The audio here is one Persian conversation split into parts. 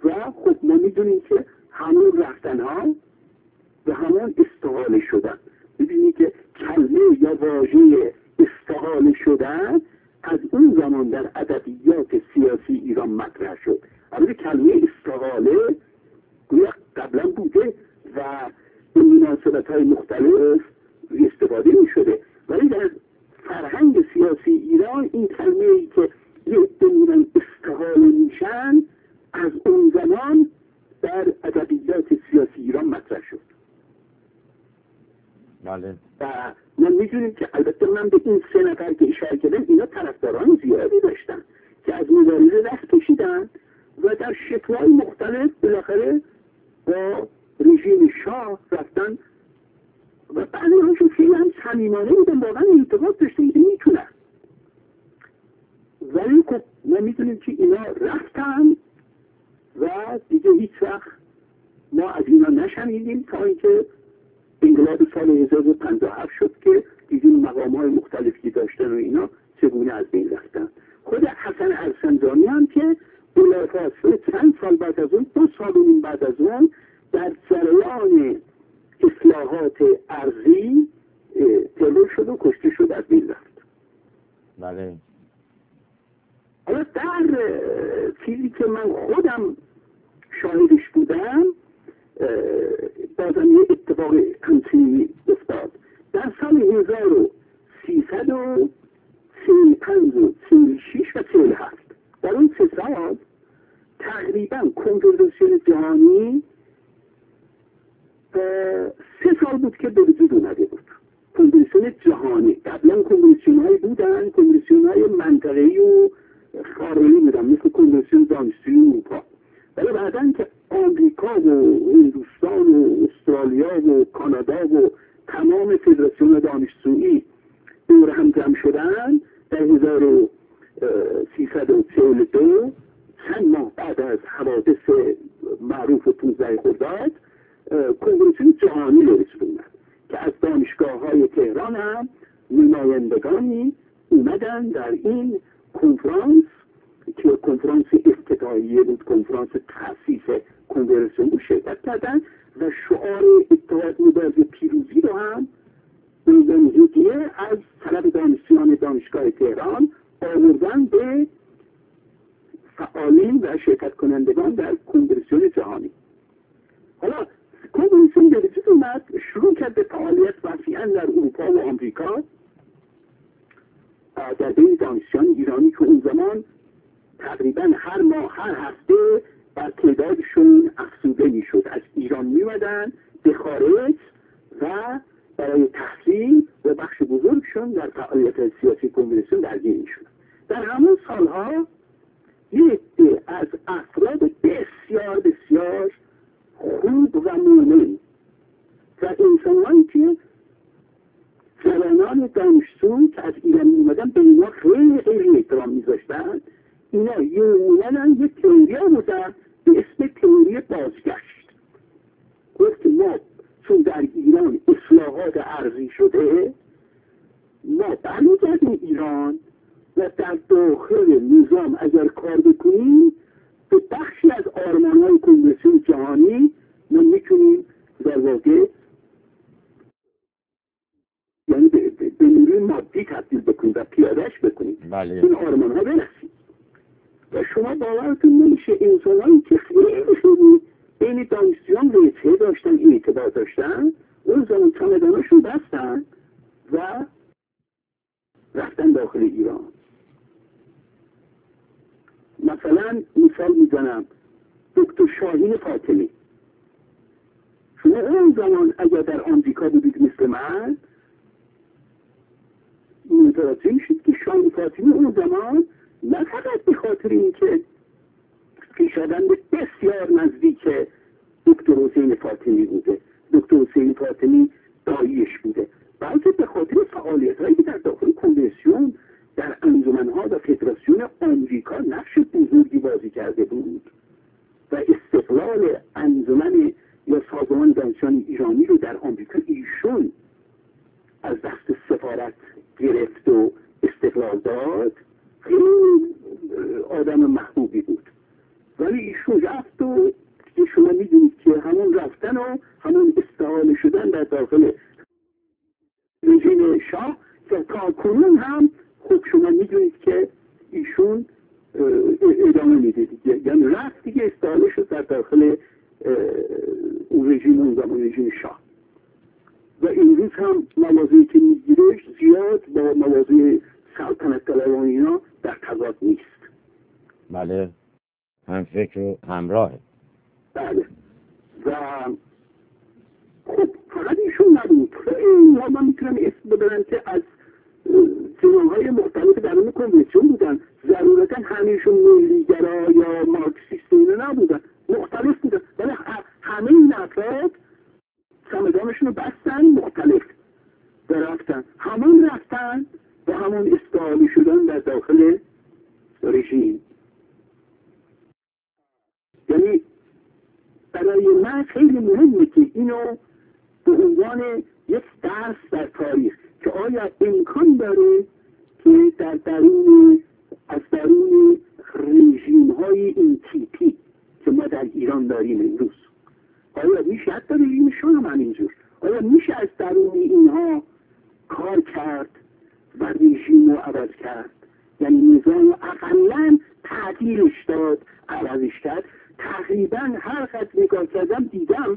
و خب ما میدونیم که همون رفتن ها و همون استحاله شدن. میدونیم که کلمه یا واژه استحاله شدن از اون زمان در ادبیات سیاسی ایران مطرح شد. البته کلمه استحاله گویا قبلا بوده و به مناسبت‌های مختلف استفاده می‌شده، ولی در فرهنگ سیاسی ایران این کلمه‌ای که یه عده میرن استحاله میشن از اون زمان در ادبیات سیاسی ایران مطرح شد. بله. و ما می‌دونیم که البته من به این 3 نفر که اشاره کردم اینا طرفداران زیادی داشتن که از مبارزه دست کشیدن و در شکل‌های مختلف بالاخره با رژیم شاه رفتن و بعضی هاشون خیلی هم صمیمانه بودن، واقعا اعتقاد داشتن که میتونن. ولی خب ما میدونیم که اینا رفتن و دیگه هیچ وقت ما از اینا نشنیدیم تا اینکه انقلاب سال 1057 شد که دیدیم مقام‌های مختلفی داشتن و اینا چگونه از بین رفتن. خود حسن ارسنجانی هم که بلافاصله چند سال بعد از اون، 2 سال و نیم بعد از اون، در جریان اصلاحات ارضی ترور شد و کشته شد، از بین رفت. بله. حالا در چیزی که من خودم شاهدش بودم بازم یه اتفاق همچنینی افتاد. در سال 1335 و 36 و 47 در اون 3 سال تقریبا کنفدراسیون جهانی 3 سال بود که به وجود اومده بود. کنفدراسیون جهانی، قبلا کنفدراسیون‌هایی بودن، کنفدراسیون‌های منطقه‌ای و خارجی بودن مثل کنفدراسیون دانشجویی اروپا، ولی بعداً که آمریکا و هندوستان و استرالیا و کانادا و تمام فدراسیون دانشجویی دور هم جمع شدن در 1342 چند ماه بعد از حوادث معروف 15 خرداد کنفدراسیون جهانی رو اومد که از دانشگاه‌های تهران هم نمایندگانی اومدن در این کنفرانس که کنفرانس افتتاحیه بود، کنفرانس تأسیس کنفدراسیون شرکت کردن و شعار اتحاد مبارزه پیروزی رو هم هدیه از طرف دانشجویان دانشگاه تهران آوردن به فعالین و شرکت کنندگان در کنفدراسیون جهانی. حالا کنفدراسیون به وجود اومد، شروع کرد به فعالیت وسیعا در اروپا و آمریکا در بین دانشجویان ایرانی که اون زمان تقریبا هر ماه هر هفته بر تعدادشون افزوده میشد، از ایران میمدن به خارج و برای تحصیل و بخش بزرگشون در فعالیت سیاسی کنفدراسیون درگیر میشد. در همون سالها یک عده از افراد بسیار بسیار خوب و مؤمن و انسان‌هایی که جوانان دانشجو که از ایران میمدن به اینا خیلی خیلی احترام میذاشتن، اینا اومدن یک تئوری آوردن به اسم تئوری بازگشت. گفت ما چون در ایران اصلاحات ارضی شده، ما برمیگردیم ایران و در داخل نظام اگر کار بکنیم به بخشی از آرمان‌های کنفدراسیون جهانی ما میتونیم در واقع یعنی به نیروی مادی تبدیل بکنیم و پیادهش بکنیم. بله. این آرمان‌ها برسیم. و شما باورتون نمیشه انسان‌هایی که خیلی خوبی بین دانشجویان رشته داشتن، اعتبار داشتن، اون زمان چمداناشون بستن و رفتن داخل ایران. مثلا مثال میزنم دکتر شاهین فاطمی، شما اون زمان اگر در آمریکا بودید مثل من متوجه شد که شاهین فاطمی اون زمان نه فقط به خاطر اینکه خویشاوند بسیار نزدیک دکتر حسین فاطمی بوده، دکتر حسین فاطمی داییش بوده، بلکه به خاطر فعالیت‌هایی که در داخل کنفدراسیون در انجمن‌ها و فدراسیون آمریکا نقش بزرگی بازی کرده بود و استقلال انجمن یا سازمان دانشجویان ایرانی رو در آمریکا ایشون از دست سفارت گرفت و استقلال داد. خیلی آدم محبوبی بود، ولی ایشون رفت و میدونید که ایشون ادامه میده دیگه، یعنی رفت دیگه استعاله شد در داخل اون رژیم، اون زمان رژیم شاه. و این روز هم موازی که میگیره زیاد با موازی سلطنت طلبان اینا در تضاد نیست. بله، هم فکر و همراه. بله. و خب فقط ایشون نبود، خیلی ها من میتونم اسم ببرم که از جناهای مختلف درون کنوانسیون بودن، ضرورتا همهشون ملیگرا یا مارکسیست نبودن، مختلف بودن، ولی همه این افراد چمدانشون رو بستن مختلف و رفتن، همون رفتن و همون استعاله شدن در داخل رژیم. یعنی برای من خیلی مهمه که اینو به عنوان یک درس در تاریخ که آیا امکان داره که در از درون رژیم های این تیپی که ما در ایران داریم امروز، آیا میشه حتی رژیم شاه هم همینجور، آیا میشه از درون اینها کار کرد و رژیم رو عوض کرد؟ یعنی نظام رو اقلا تعدیلش داد، عوضش کرد. تقریبا هر خط نگاه کردم دیدم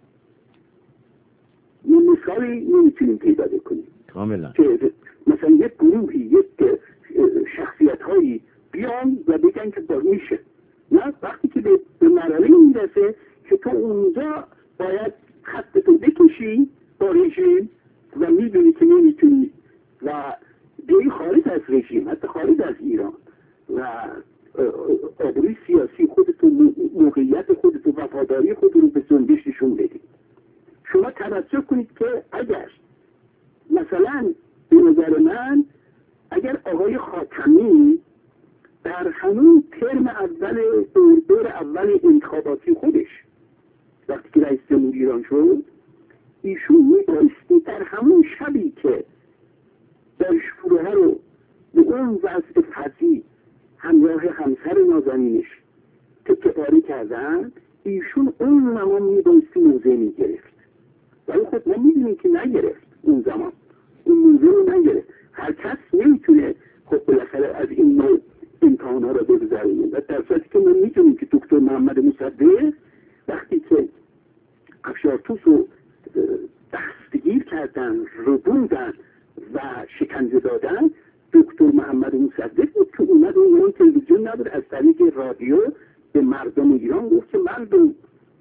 یه مثالی نمیتونیم پیدا کنیم کاملا که مثلا یک گروهی، یک شخصیت هایی بیان و بگن که با میشه. نه، وقتی که به مرحله میرسه که تو اونجا باید خطتو بکشی با رژیم و میدونی که نمیتونی و بری خارج از رژیم، حتی خارج از ایران، و آبروی سیاسی خودتو، موقعیت خودتو، وفاداری خودتو رو به جنبش نشون بدی. شما توجه کنید که اگر مثلا به نظر من اگر آقای خاتمی در همون ترم اول دور اول انتخاباتی خودش وقتی که رئیس جمهوری ایران شد، ایشون میبایستی در همون شبی که دانشجوها رو به اون وضع فضی همراه همسر نازنینش تکه‌پاره کردن، ایشون اون زمان میبایستی موضع میگرفت. ولی خب ما میدونیم که نگرفت، اون زمان اون موضع رو نگرفت. هر کس نمیتونه خب بالاخره از این نوع امتحان‌ها رو بگذرونه. و در صورتی که ما میدونیم که دکتر محمد مصدق وقتی که افشارتوس رو دستگیر کردن، ربودن و شکنجه دادن، دکتر محمد مصدق بود که اومد اون تلویزیون نبود، از طریق رادیو به مردم ایران گفت که مردم،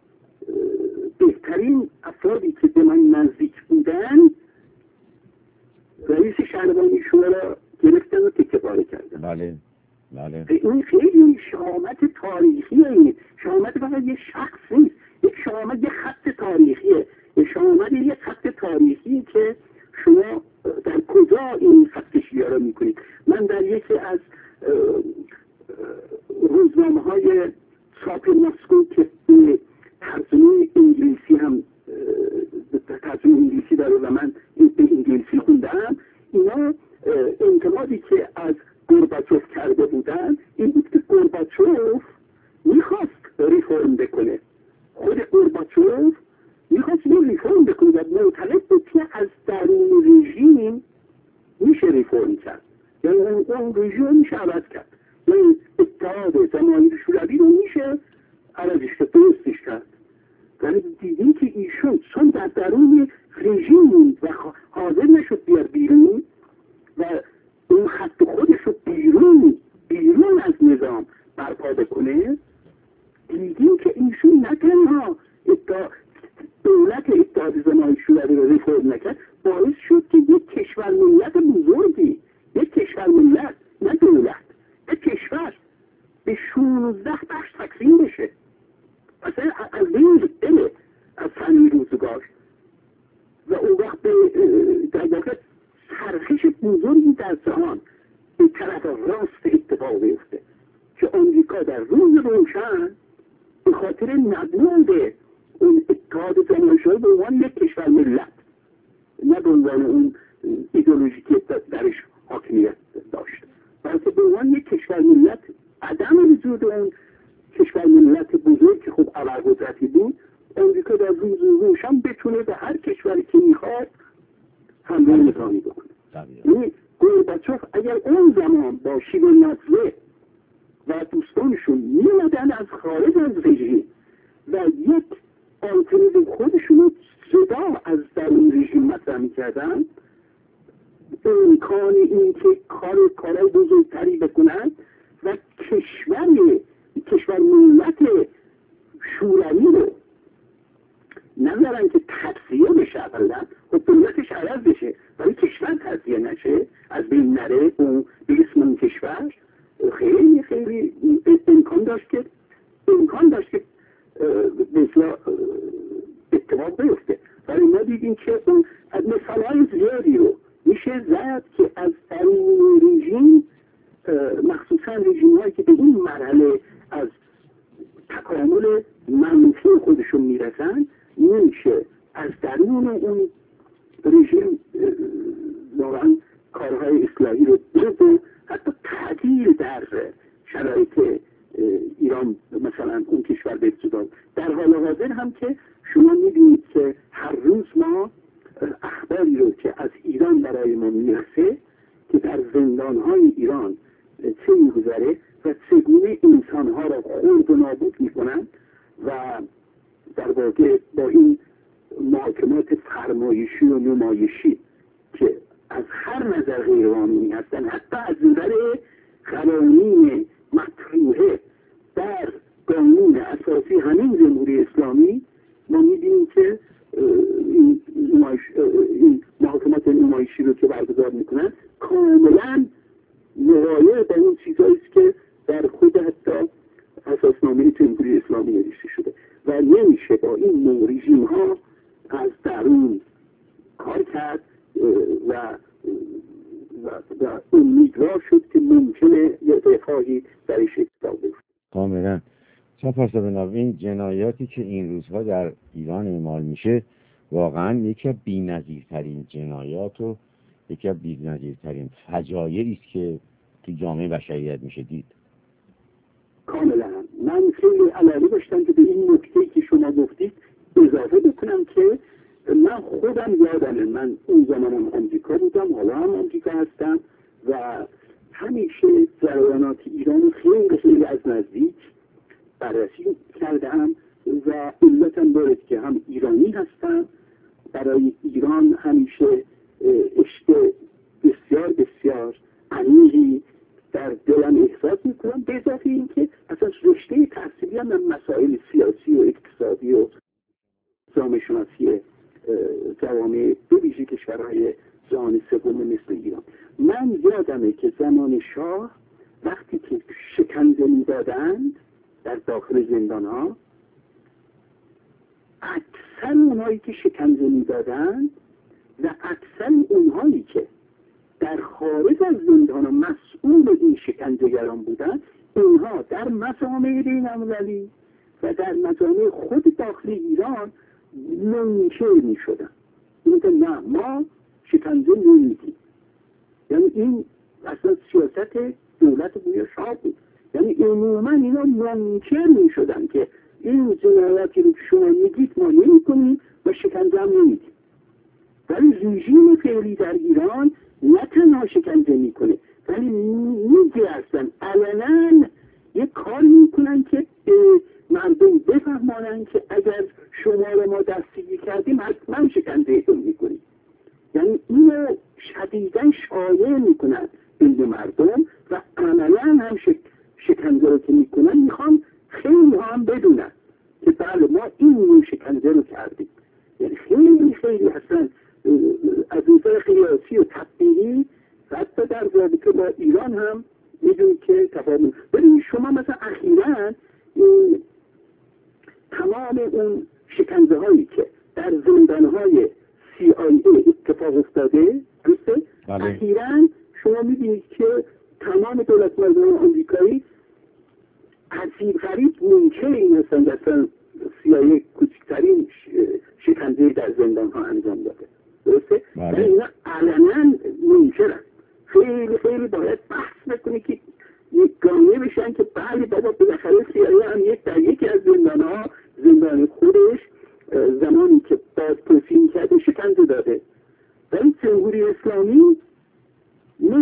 بهترین افرادی که به من نزدیک بودن رئیس شهربانی شورا را گرفتن و تکه‌پاره کردن. بله بله. این خیلی شهامت تاریخیه. شهامت فقط یه شخص نیست، یک شهامت یه خط تاریخیه. یه شهامت یه خط تاریخی که شما در کجا این خط کشی را میکنید. من در یکی از روزنامه‌های چاپ مسکو که به ترجمه انگلیسی هم ترجمه انگلیسی داره و من به انگلیسی خوندم، اینا انتقادی که از گورباچوف کرده بودن این بود که گورباچوف میخواست ریفورم بکنه، خود گورباچوف میخواست ریفورم بکنه و معتقد بود که از درون رژیم میشه ریفورم کرد، یعنی اون رژیم میشه عوض کرد، یعنی اتحاد جماهیر شوروی رو میشه عوضش کرد، درستش کرد. ولی دیدیم که ایشون چون در درون رژیم و حاضر نشد بیار بیرون و اون خط خودش رو بیرون از نظام برپا بکنه، دیدیم که ایشون نه تنها دولت اتحاد جماهیر شوروی رو ریفورم نکرد، باعث شد که یک کشور ملت بزرگی، یک کشور ملت، نه دولت، یک کشور به 16 بخش تقسیم بشه. اصلا از این دل از همین روزگار و اون وقت در واقع چرخش بزرگی در جهان به طرف راست اتفاق بیفته که آمریکا در روز روشن به خاطر نبود اون اتحاد جماهیر شوروی به عنوان یک کشور ملت، نه به عنوان اون ایدئولوژی که درش حاکمیت داشت، بلکه به عنوان یک کشور ملت، عدم وجود اون کشور ملت بزرگ که خب ابرقدرتی بود، آمریکا در روز روشن بتونه به هر کشوری که میخواد حمله نظامی بکنه. یعنی گورباچوف اگر اون زمان با شیواناتزه و دوستانشون میمدن از خارج از رژیم و یک آلترناتیو خودشون رو جدا از درون رژیم مطرح میکردن، امکان این که کارهای بزرگتری بکنن و کشور ملت شوروی رو نظرن که تجزیه بشه، اولا خب دولتش عوض بشه ولی کشور تجزیه نشه، از بین نره اون به اسم اون کشور. خیلی خیلی امکان داشت که مثلا اتفاق بیفته، ولی ما دیدیم که اون مثالهای زیادی رو میشه زد که از درون رژیم، مخصوصا رژیم هایی که به این مرحله از تکامل منفی خودشون میرسن، نمیشه از درون اون رژیم واقعا کارهای اصلاحی رو دید و حتی تعدیل در شرایط ایران مثلا اون کشور به ابتدا. در حال حاضر هم که شما میبینید که هر روز ما اخباری رو که از ایران برای ما میرسه که در زندانهای ایران چه میگذره و چگونه انسانها را خرد و نابود میکنن و در واقع با این محاکمات فرمایشی و نمایشی که از هر نظر غیرقانونی هستن، حتی از نظر قوانین مطروحه در قانون اساسی همین جمهوری اسلامی، ما می‌بینیم که این محاکمات نمایشی رو که برگزار میکنن کاملا مغایر با اون چیزایی است که در خود حتی اساسنامه جمهوری اسلامی نوشته شده و نمیشه با این رژیم ها از درون کار کرد و امیدوار شد که ممکنه یه رفاهی درش اتفاق بیفته. کاملا. سپاس جناب. این جنایاتی که این روزها در ایران اعمال میشه واقعا یکی از بی‌نظیرترین جنایات و یکی از بی‌نظیرترین فجایعی است که تو جامعه بشریت میشه دید. کاملا. من خیلی علاقه داشتم که به این نکته‌ای که شما گفتید اضافه بکنم که من خودم یادمه، من اون زمانم آمریکا بودم، حالا هم آمریکا هستم و همیشه جریانات ایران خیلی از نزدیک بررسی کردم و علتم دارد که هم ایرانی هستم، برای ایران همیشه عشق بسیار بسیار عمیقی در دلم احساس میکنم، به اضافه این که اصلا رشته تحصیلی هم مسائل سیاسی و اقتصادی و جامعه شناسی جوامع به ویژه کشورهای جهان سوم مثل ایران. من یادمه که زمان شاه وقتی که شکنجه میدادند در داخل زندان ها، اکثر اونهایی که شکنجه میدادند و اکثر اونهایی که در خارج از زندان ها مسئول این شکنجهگران بودند، اونها در مجامع بین‌المللی و در مجامع خود داخل ایران منکر می شدن. این که نه، ما شکنجه نمیدیم. یعنی این اصلا سیاست دولت بوی شاه بود. یعنی عموما اینا منکر می شدن که این جنایاتی رو که شما میگید ما نمی کنیم و شکنجه هم نمیدیم. ولی رژیم فعلی در ایران نه تنها شکنجه میکنه ولی میگه اصلا علنا یک کار میکنن که مردم بفهمانن که اگر شما رو ما دستگیر کردیم حتما شکنجهتون میکنیم. یعنی اینو شدیداً شایع میکنن بین مردم و عملا هم شکنجه رو که میکنن میخوان خیلی هم بدونن که بله ما این شکنجه رو کردیم. یعنی خیلی خیلی اصلا از نظر قیاسی و تطبیقی حتی در رابطه با ایران هم میدونید که تفاهم. ببینید شما مثلا اخیراً تمام اون شکنجه هایی که در زندان های CIA اتفاق افتاده درسته؟ اخیراً شما میبینید که تمام دولت مردم آمریکایی عجیب غریب منکر این هستند که CIA کوچکترین شکنجه در زندان ها انجام داده. درسته؟ و اینا علنا منکرن. خیلی خیلی باید بحث بکنی که یک گامه بشن که بله بابا بالاخره CIA هم در یکی از زندان ها، زندان خودش، زمانی که بازپرسی میکرده شکنجه داده. ولی جمهوری اسلامی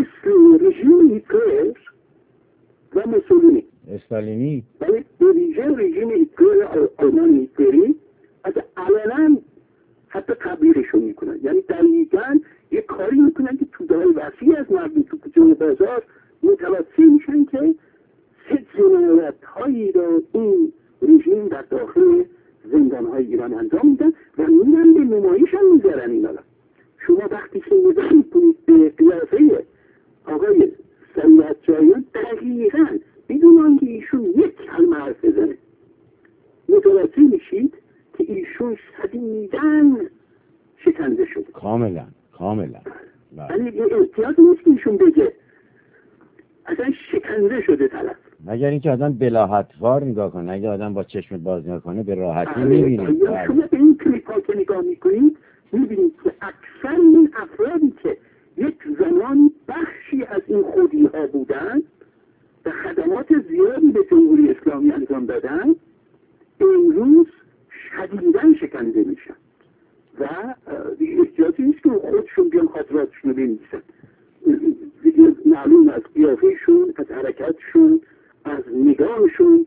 استالینی. ولی به ویژه رژیم هیتلر آلمان هیتلری از علنا حتی تبلیغشون میکنن، یعنی دقیقاً یه کاری میکنن که توده‌های وسیع از مردم تو کوچه و بازار متوجه میشن که چه جنایت‌هایی را این رژیم در داخل زندان‌های ایران انجام میدن و میرن به نمایش هم میذارن اینا را. شما وقتی که نگاه میکنید به قیافه آقای سیدجایان دقیقاً بدون آنکه ایشون یک کلمه حرف بزنه متوجه میشید که ایشون شدیداً شکنجه شده. کاملا. ولی احتیاط نیست که ایشون بگه، اصلا شکنجه شده طرف. مگر اینکه آدم بلاحتوار نگاه کنه، اگه آدم با چشم باز نگاه کنه به راحتی میبینید. شما به این کلیپ‌ها که نگاه میکنید میبینید که اکثر این افرادی که یک زمان بخشی از این خودی‌ها بودن و خدمات زیادی به جمهوری اسلامی انجام دادن امروز شدیداً شکنجه میشن و احتیاطی نیست که خودشون بیان خاطراتشون رو بنویسن. دیگه معلوم از قیافهشون، از حرکتشون، از نگاهشون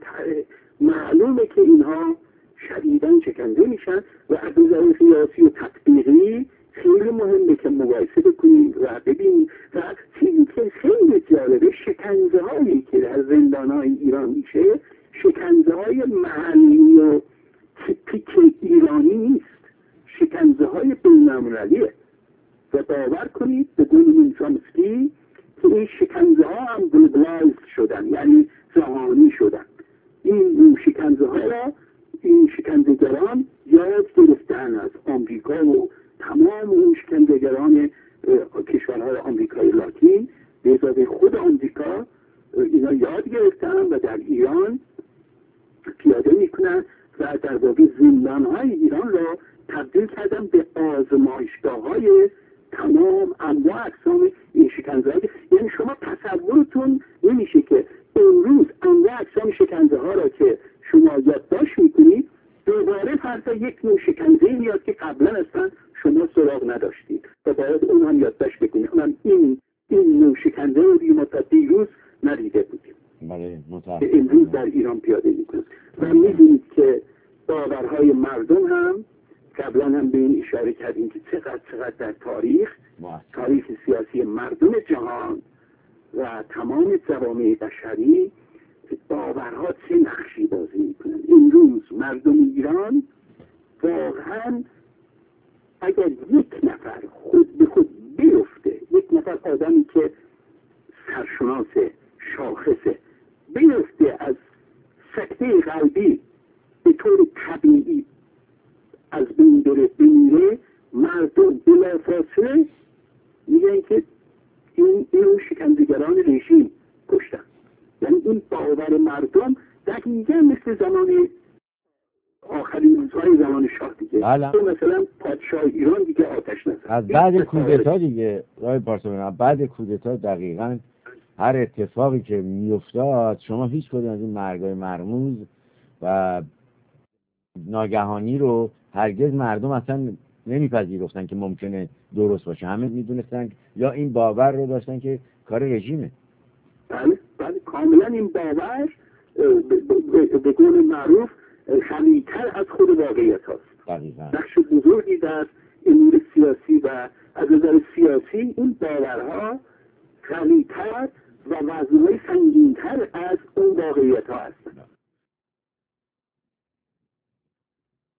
معلومه که اینها شدیداً شکنجه میشن و از نظر سیاسی و تطبیقی خیلی مهمه که مقایسه بکنیم و ببینیم. و چیزی که خیلی جالبه شکنجه هایی که در زندان های ایران میشه شکنجه های محلی و تیپیک ایرانی نیست، شکنجه های بین‌المللیه و باور کنید به قول چامسکی که این شکنجه ها هم گلوبالایز شدن، یعنی جهانی شدن. این شکنجه ها را این شکنجهگران یاد گرفتن از آمریکا و تمام اون شکنجهگران کشورهای آمریکای لاتین به اضافه خود آمریکا اینا یاد گرفتن و در ایران پیاده میکنن و در واقع زندانهای ایران را تبدیل کردن به آزمایشگاه‌های تمام انواع اقسام این شکنجه‌ها. یعنی شما تصورتون نمیشه که امروز انواع اقسام شکنجه‌ها را که شما یادداشت میکنید دوباره فردا یک نوع شکنجه میاد که قبلا اصلا شما سراغ نداشتید و باید اون هم یادداشت بکنید. اونم این نوع شکنجه رو ما تا دیروز ندیده بودیم. که امروز در ایران پیاده میکنند و میدونید که باورهای مردم هم قبلا هم به این اشاره کردیم که چقدر در تاریخ سیاسی مردم جهان و تمام جوامع بشری باورها چه نقشی بازی میکنن. امروز مردم ایران واقعا اگر یک نفر خود به خود بیفته، یک نفر آدمی که سرشناس شاخصه بیفته از سکته قلبی به طور طبیعی از بین بمیره، مردم بلافاصله میگن که این شکنجهگران رژیم کشتن. یعنی این باور مردم دقیقا مثل زمان آخرین روزهای زمان شاه دیگه. مثلا پادشاه ایران دیگه آتش نزد از بعد کودتا دیگه. رای پارسا بعد کودتا دقیقاً هر اتفاقی که میافتاد شما هیچ کدوم از این مرگای مرموز و ناگهانی رو هرگز مردم اصلا نمیپذیرفتن که ممکنه درست باشه. همه میدونستن یا این باور رو داشتن که کار رژیمه. بله کاملا این باور به قول معروف غنی‌تر از خود واقعیت هست. نقش بزرگی در امور سیاسی و از نظر سیاسی این باورها غنی‌تر و وزنهای سنگین‌تر